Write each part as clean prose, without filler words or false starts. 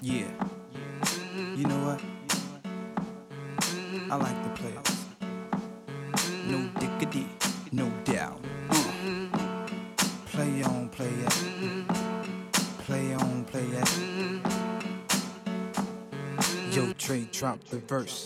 Yeah. You know what? I like the players. No diggity, no doubt. Play on, play it. Play on, play it. Yo, Trey, drop the verse.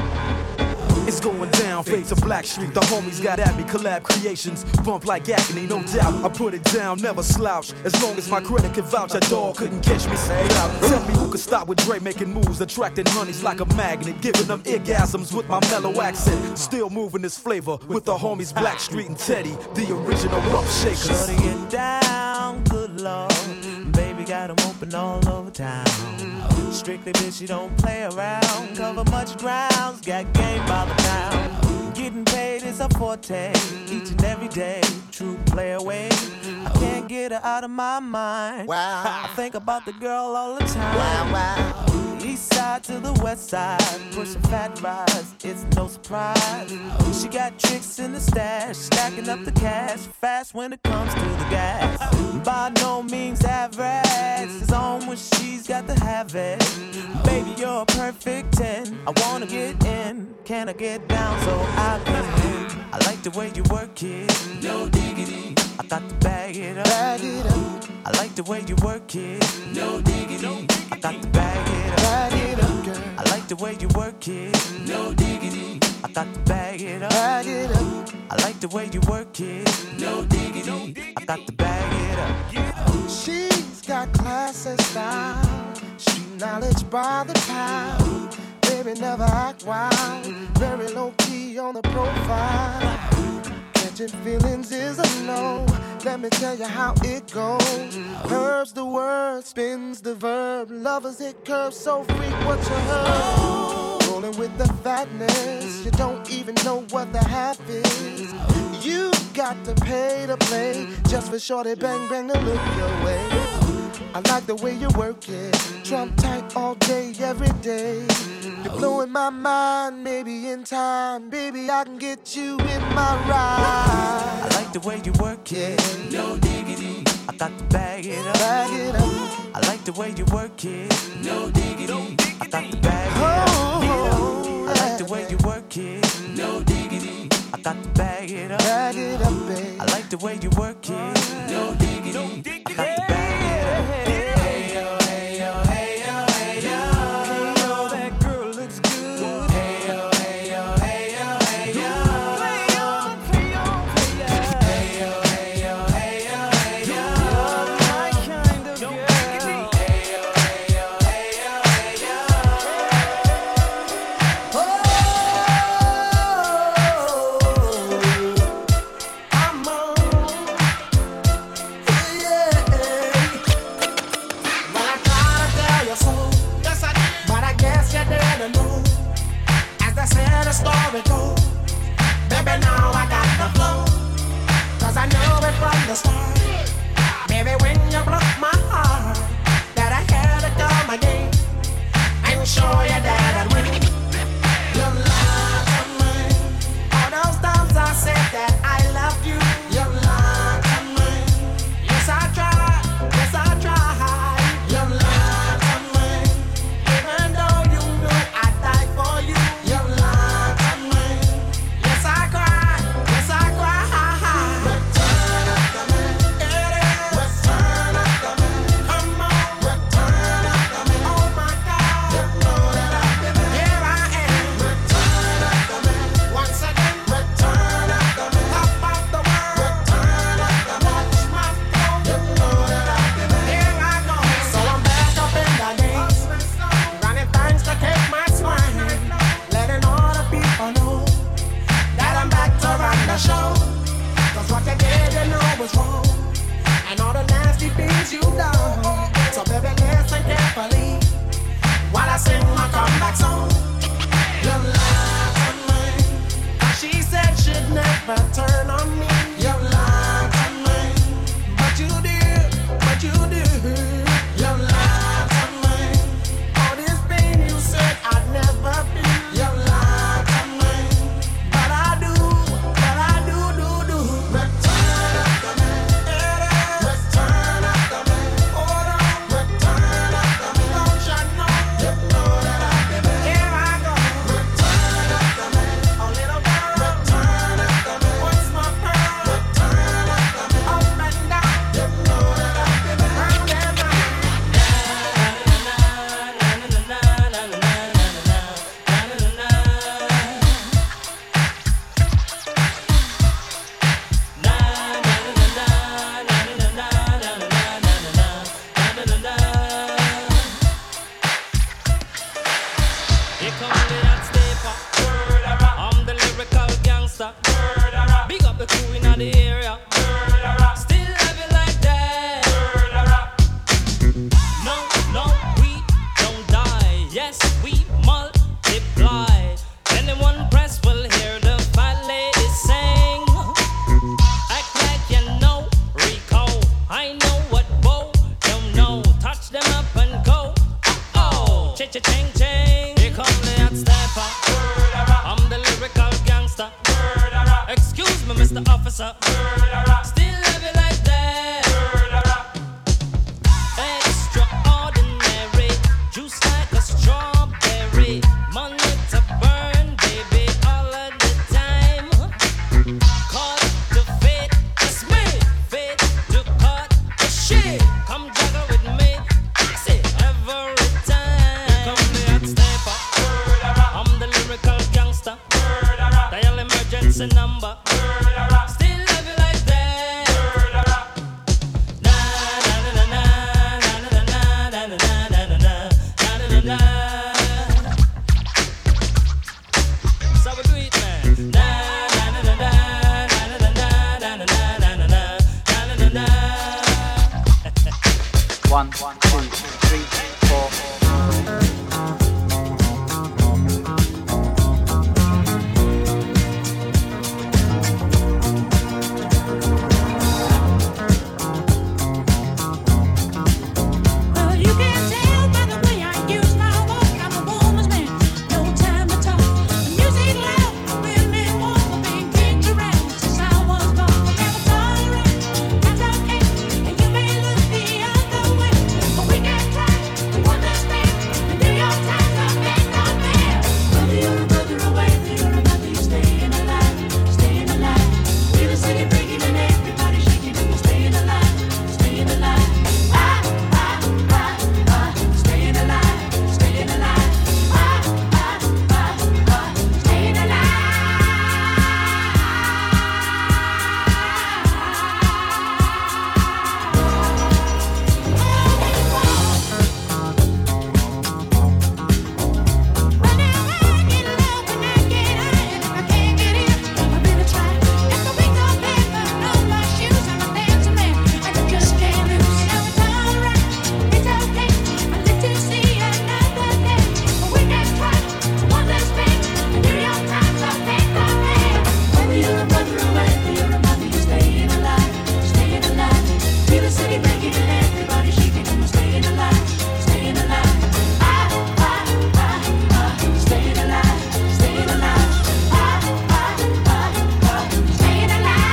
It's going down, fade to Black Street. The homies got at me, collab creations. Bump like agony, no doubt. I put it down, never slouch. As long as my credit can vouch, that dog couldn't catch me. Say out. Tell me who could stop with Dre making moves, attracting honeys like a magnet, giving them orgasms with my mellow accent. Still moving this flavor with the homies Black Street and Teddy, the original rough shakers. Shorty get down, good lord. Baby got 'em open all over town. Strictly bitch, you don't play around. Cover much grounds, got game by the pound. Getting paid is a forte, each and every day. True play away. I can't get her out of my mind. Wow. I think about the girl all the time. Wow, wow. East side to the west side, pushing fat rides, it's no surprise. She got tricks in the stash, stacking up the cash, fast when it comes to the gas. By no means average, it's on when she's got to have it. Baby, you're a perfect 10, I wanna get in. Can I get down so I can win? I like the way you work it, no diggity. I got to bag it up. Bag it up. I like the way you work it, no diggity. I got to bag it up. Bag it up, girl. I like the way you work it, no diggity. I got to bag it up. Bag it up. I like the way you work it, no diggity. I got to bag it up. She's got class and style, street knowledge by the pound. Baby never act wild, very low key on the profile. Catching feelings is a no. Let me tell you how it goes. Curves the word, spins the verb. Lovers it curves so freak what you heard. Rolling with the fatness, you don't even know what the half is. You got to pay to play just for shorty bang bang to look your way. I like the way you work it, Trump tight all day, every day. You're blowing my mind, maybe in time, baby I can get you in my ride. I like the way you work it, no diggity. I got to bag it up. Bag it up. I like the way you work it, no diggity. I got to bag it up. I like the way you work it, no diggity. I got to bag it up. Bag it up, babe. I like the way you work it, no diggity. I got to bag it up. Hey yo, hey yo, hey yo, hey yo. Hey yo, that girl looks good. Hey yo, hey yo, hey yo, hey yo. Play on, play on, play on. Hey yo, hey yo, hey yo, hey yo. You're my kind of girl. Hey yo, hey yo, hey yo, hey yo. Oh, I'm on. Yeah. cha-ching, ching. Here come the hot stepper. I'm the lyrical gangster. Excuse me, Mr. Officer. Still love you like that. Extraordinary, juice like a strawberry. Money to burn, baby, all of the time. Caught the fate, it's me. Fate to cut the shit. Come juggle with me, fix it every time. Here come the hot stepper. I'm the lyrical gangster. Dial emergency number. Still love you like that. Na na na na na na na na na na na na na. So we do it, man. Na na na na na na na na na na na na na. 1, 2, 3, 4. Well, you can tell by the way I use my walk. I'm a woman's man, no time to talk. The music loud, women walk, I've been kicked around since I was born. Never tolerate, that's okay. And you may look the other way, but we can try to understand. And do your time, I make no man. Whether you're a brother or whether you're a mother, you're staying alive, staying alive. Feel the city breaking and everybody shaking, and we're staying alive, staying alive. Staying alive, staying alive. Staying alive. Right now I get low when I get high, and if I can't get in, I really try. If the wings are paper, no my shoes, I'm a dancing man, and I just can't lose. Now it's alright, it's okay. I live to see another day, but we can try to understand. And do your time, so take the man. Whether you're a brother or whether you're a mother, you're staying alive, staying alive. Feel the city breaking and everybody shaking, and we're staying alive, staying alive. Staying alive, staying alive. Staying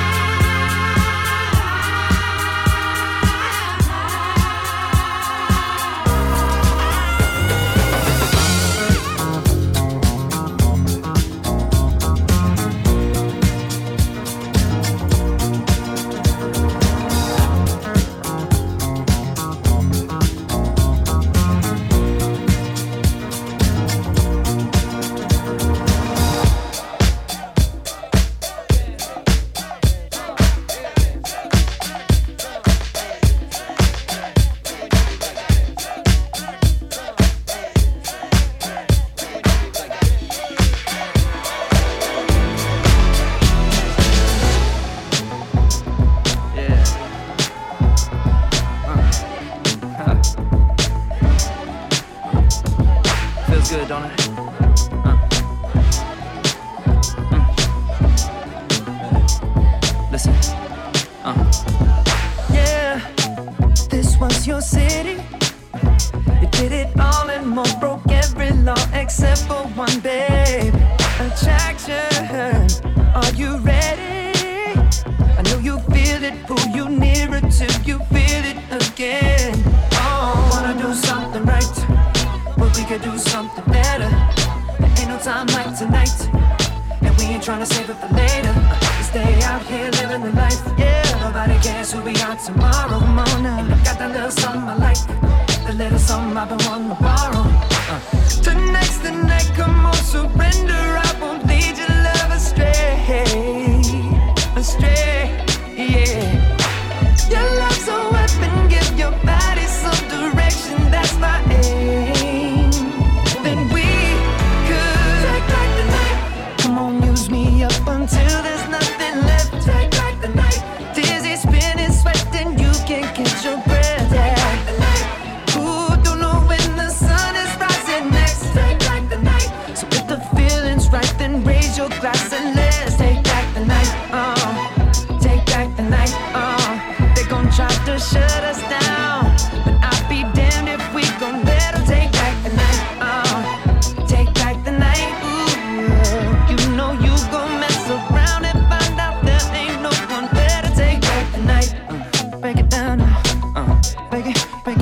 Feels good, don't it? Listen. Yeah, this was your city. You did it all and more, broke every law except for one, babe. Attraction, are you ready? I know you feel it, pull you nearer till you feel it again. Oh, wanna do something right, but we could do something better. There ain't no time like tonight, and we ain't tryna save it for later. We stay out here living the life, yeah. Nobody cares who we are tomorrow morning. And I got that little something I like, the little something I've been wanting to borrow. Tonight's the night, come on, surrender. I won't lead your love astray, astray, yeah. Your love's a weapon, give your body some direction. That's my aim. Then we could take back the night. Come on, use me up until there's nothing left. Take back the night. Dizzy, spinning, sweating, you can't catch your breath. Take back the night. Who don't know when the sun is rising next? Take back the night. So if the feeling's right, Big